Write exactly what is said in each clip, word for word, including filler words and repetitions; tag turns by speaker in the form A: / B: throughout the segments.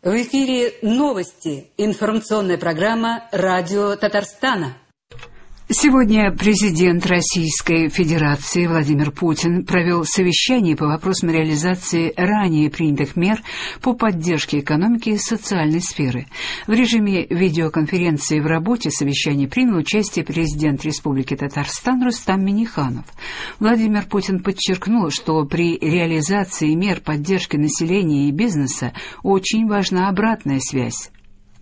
A: В эфире новости. Информационная программа «Радио Татарстана». Сегодня президент Российской Федерации Владимир Путин провел совещание по вопросам реализации ранее принятых мер по поддержке экономики и социальной сферы. В режиме видеоконференции в работе совещания принял участие президент Республики Татарстан Рустам Минниханов. Владимир Путин подчеркнул, что при реализации мер поддержки населения и бизнеса очень важна обратная связь.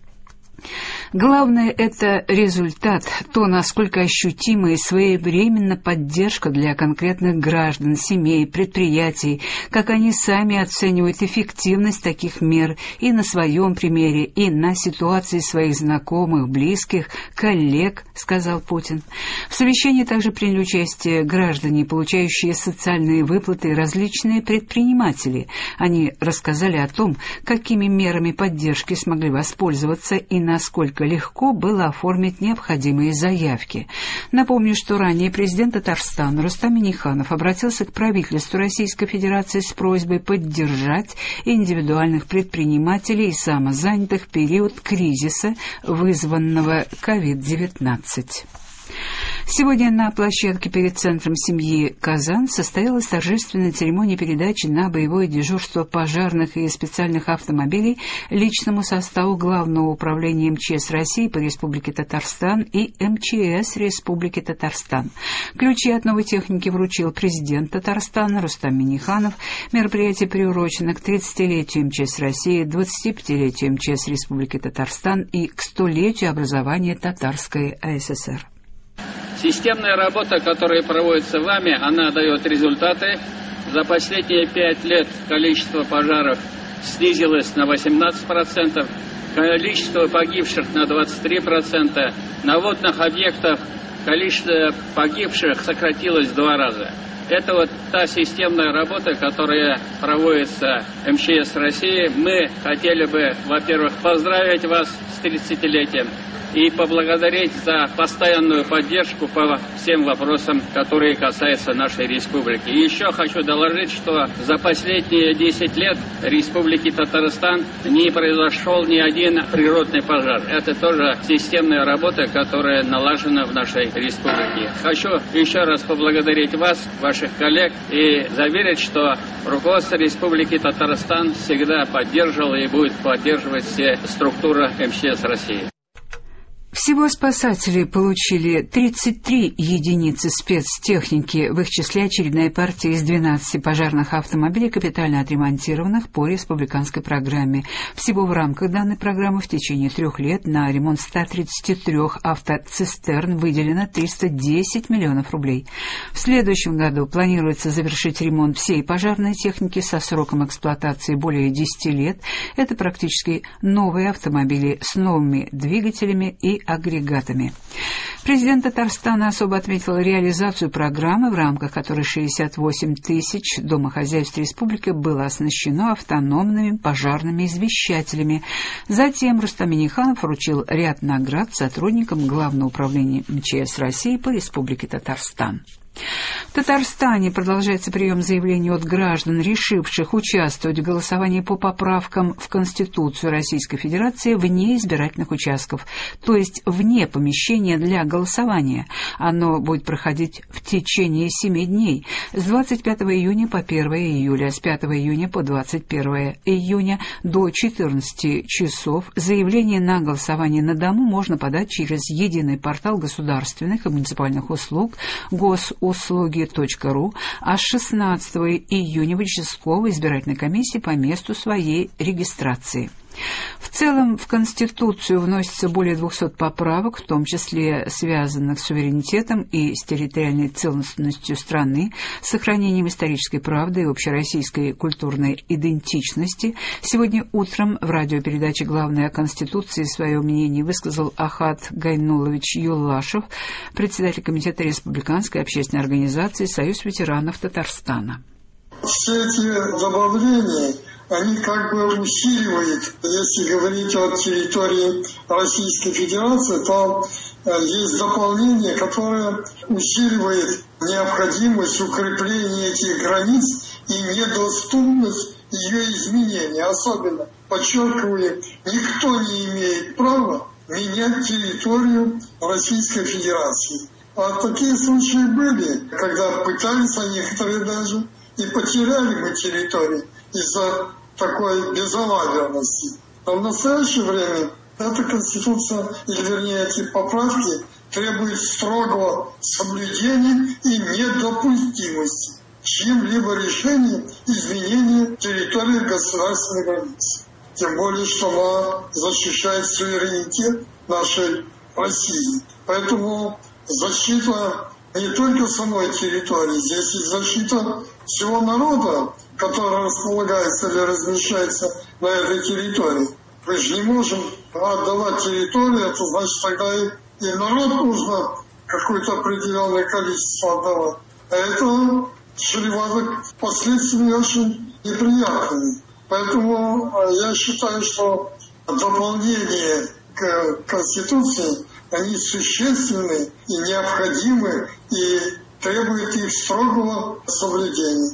A: Главное – это результат, то, насколько ощутима и своевременна поддержка для конкретных граждан, семей, предприятий, как они сами оценивают эффективность таких мер и на своем примере, и на ситуации своих знакомых, близких, коллег, сказал Путин. В совещании также приняли участие граждане, получающие социальные выплаты, и различные предприниматели. Они рассказали о том, какими мерами поддержки смогли воспользоваться и насколько легко было оформить необходимые заявки. Напомню, что ранее президент Татарстана Рустам Минниханов обратился к правительству Российской Федерации с просьбой поддержать индивидуальных предпринимателей и самозанятых в период кризиса, вызванного ковид девятнадцать. Сегодня на площадке перед Центром семьи «Казан» состоялась торжественная церемония передачи на боевое дежурство пожарных и специальных автомобилей личному составу Главного управления эм че эс России по Республике Татарстан и эм че эс Республики Татарстан. Ключи от новой техники вручил президент Татарстана Рустам Минниханов. Мероприятие приурочено к тридцатилетию эм че эс России, двадцатипятилетию эм че эс Республики Татарстан и к столетию образования Татарской а эс эс эр.
B: Системная работа, которая проводится вами, она дает результаты. За последние пять лет количество пожаров снизилось на восемнадцать процентов, количество погибших на двадцать три процента, на водных объектах количество погибших сократилось в два раза. Это вот та системная работа, которая проводится эм че эс России. Мы хотели бы, во-первых, поздравить вас с тридцатилетием и поблагодарить за постоянную поддержку по всем вопросам, которые касаются нашей республики. И еще хочу доложить, что за последние десять лет в Республике Татарстан не произошел ни один природный пожар. Это тоже системная работа, которая налажена в нашей республике. Хочу еще раз поблагодарить вас, ваших коллег, и заверить, что руководство Республики Татарстан всегда поддерживало и будет поддерживать все структуры эм че эс России.
A: Всего спасатели получили тридцать три единицы спецтехники, в их числе очередная партия из двенадцати пожарных автомобилей, капитально отремонтированных по республиканской программе. Всего в рамках данной программы в течение трех лет на ремонт ста тридцати трёх автоцистерн выделено триста десять миллионов рублей. В следующем году планируется завершить ремонт всей пожарной техники со сроком эксплуатации более десяти лет. Это практически новые автомобили с новыми двигателями и агрегатами. Президент Татарстана особо отметил реализацию программы, в рамках которой шестьдесят восемь тысяч домохозяйств республики было оснащено автономными пожарными извещателями. Затем Рустам Минниханов вручил ряд наград сотрудникам Главного управления эм че эс России по Республике Татарстан. В Татарстане продолжается прием заявлений от граждан, решивших участвовать в голосовании по поправкам в Конституцию Российской Федерации вне избирательных участков, то есть вне помещения для голосования. Оно будет проходить в течение семи дней, с двадцать пятого июня по первое июля, с пятого июня по двадцать первое июня до четырнадцати часов. Заявление на голосование на дому можно подать через единый портал государственных и муниципальных услуг госуслуги точка ру, а с шестнадцатого июня в участковой избирательной комиссии по месту своей регистрации. В целом в Конституцию вносится более двухсот поправок, в том числе связанных с суверенитетом и с территориальной целостностью страны, с сохранением исторической правды и общероссийской культурной идентичности. Сегодня утром в радиопередаче «Главное о Конституции» свое мнение высказал Ахат Гайнулович Юллашев, председатель комитета Республиканской общественной организации «Союз ветеранов Татарстана».
C: Все эти добавления, они как бы усиливают, если говорить о территории Российской Федерации, то есть дополнение, которое усиливает необходимость укрепления этих границ и недоступность ее изменения, особенно подчеркиваю, никто не имеет права менять территорию Российской Федерации. А такие случаи были, когда пытались, а некоторые даже и потеряли мы территории из-за такой безалаберности. Но в настоящее время эта Конституция, или вернее эти поправки, требуют строгого соблюдения и недопустимости чьим-либо решением изменения территории государственной границы. Тем более, что она защищает суверенитет нашей России. Поэтому защита не только самой территории, здесь и защита всего народа, который располагается или размещается на этой территории. Мы же не можем отдавать территорию, это значит тогда и, и народ нужно какое-то определенное количество отдавать. А это чревато последствиями очень неприятными. Поэтому я считаю, что дополнения к Конституции, они существенны и необходимы, и требуют их строгого соблюдения.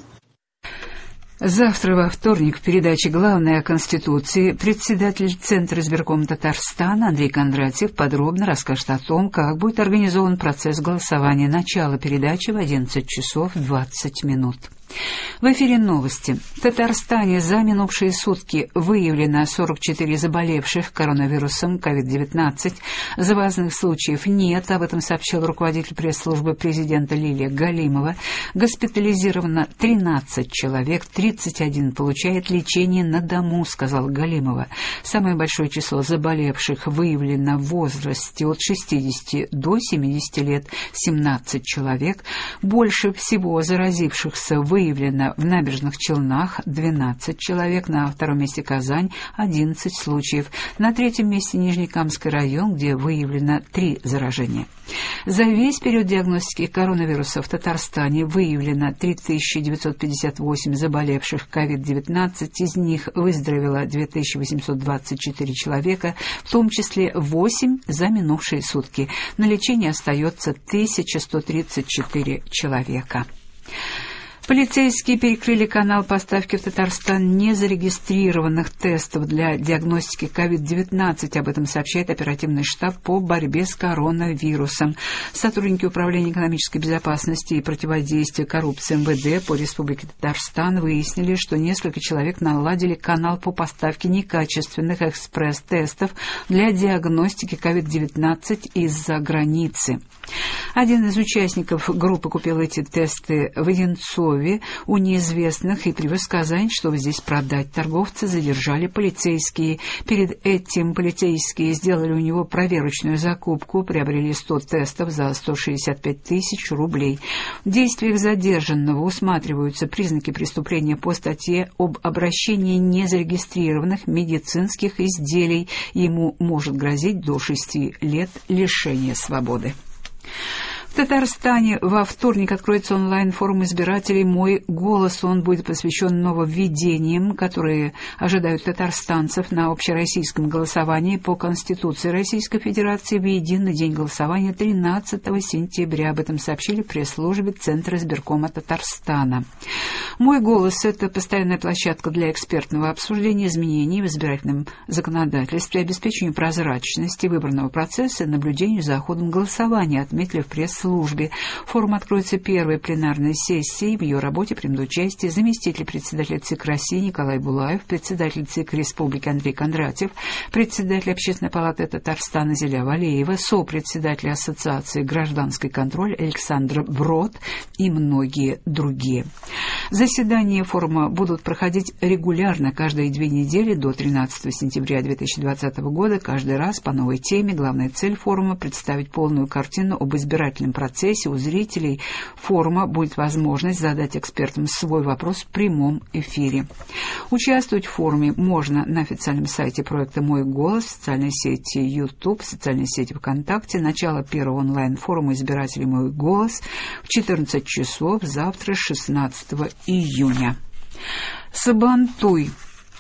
A: Завтра, во вторник, в передаче «Главное о Конституции» председатель Центра избиркома Татарстана Андрей Кондратьев подробно расскажет о том, как будет организован процесс голосования. Начало передачи в одиннадцать часов двадцать минут. В эфире новости. В Татарстане за минувшие сутки выявлено сорок четыре заболевших коронавирусом ковид девятнадцать. Завозных случаев нет, об этом сообщил руководитель пресс-службы президента Лилия Галимова. Госпитализировано тринадцать человек, тридцать один получает лечение на дому, сказал Галимова. Самое большое число заболевших выявлено в возрасте от шестидесяти до семидесяти лет, семнадцать человек. Больше всего заразившихся выявлено Выявлено в Набережных Челнах двенадцать человек, на втором месте Казань одиннадцать случаев, на третьем месте Нижнекамский район, где выявлено три заражения. За весь период диагностики коронавируса в Татарстане выявлено три тысячи девятьсот пятьдесят восемь заболевших ковид девятнадцать, из них выздоровело две тысячи восемьсот двадцать четыре человека, в том числе восемь за минувшие сутки. На лечении остается тысяча сто тридцать четыре человека. Полицейские перекрыли канал поставки в Татарстан незарегистрированных тестов для диагностики ковид девятнадцать. Об этом сообщает оперативный штаб по борьбе с коронавирусом. Сотрудники Управления экономической безопасности и противодействия коррупции эм вэ дэ по Республике Татарстан выяснили, что несколько человек наладили канал по поставке некачественных экспресс-тестов для диагностики ковид девятнадцать из-за границы. Один из участников группы купил эти тесты в Одинцове у неизвестных и привез в Казань, чтобы здесь продать. Торговца задержали полицейские. Перед этим полицейские сделали у него проверочную закупку, приобрели сто тестов за сто шестьдесят пять тысяч рублей. В действиях задержанного усматриваются признаки преступления по статье об обращении незарегистрированных медицинских изделий. Ему может грозить до шести лет лишения свободы. В Татарстане во вторник откроется онлайн-форум избирателей «Мой голос». Он будет посвящен нововведениям, которые ожидают татарстанцев на общероссийском голосовании по Конституции Российской Федерации в единый день голосования тринадцатого сентября. Об этом сообщили в пресс-службе Центра избиркома Татарстана. «Мой голос» — это постоянная площадка для экспертного обсуждения изменений в избирательном законодательстве, обеспечению прозрачности выборного процесса и наблюдению за ходом голосования, отметили в пресс-службе. Службе. Форум откроется первой пленарной сессией. В ее работе примут участие заместитель председателя ЦИК России Николай Булаев, председатель ЦИК Республики Андрей Кондратьев, председатель Общественной палаты Татарстана Зиля Валеева, сопредседатель Ассоциации «Гражданский контроль» Александр Брод и многие другие. Заседания форума будут проходить регулярно каждые две недели до тринадцатого сентября две тысячи двадцатого года, каждый раз по новой теме. Главная цель форума — представить полную картину об избирательном процессе. У зрителей форума будет возможность задать экспертам свой вопрос в прямом эфире. Участвовать в форуме можно на официальном сайте проекта «Мой голос», в социальной сети YouTube, в социальной сети ВКонтакте. Начало первого онлайн-форума избирателей «Мой голос» в четырнадцать часов завтра, шестнадцатого июня. Сабантуй.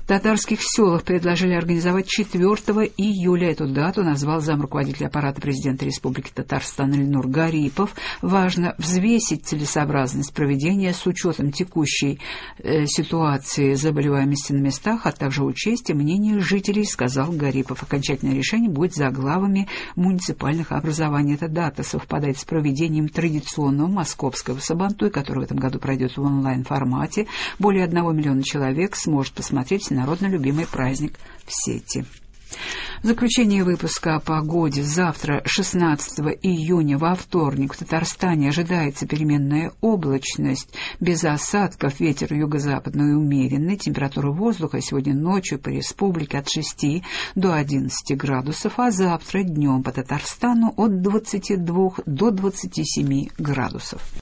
A: В татарских селах предложили организовать четвёртого июля. Эту дату назвал замруководителя аппарата президента Республики Татарстан Ильнур Гарипов. Важно взвесить целесообразность проведения с учетом текущей э, ситуации заболеваемости на местах, а также учесть мнение жителей, сказал Гарипов. Окончательное решение будет за главами муниципальных образований. Эта дата совпадает с проведением традиционного московского Сабантуй, который в этом году пройдет в онлайн-формате. Более одного миллиона человек сможет посмотреть всенародно любимый праздник в сети. В заключение выпуска о погоде. Завтра, шестнадцатого июня, во вторник, в Татарстане ожидается переменная облачность, без осадков, ветер юго-западный умеренный, температура воздуха сегодня ночью по республике от шести до одиннадцати градусов, а завтра днем по Татарстану от двадцати двух до двадцати семи градусов.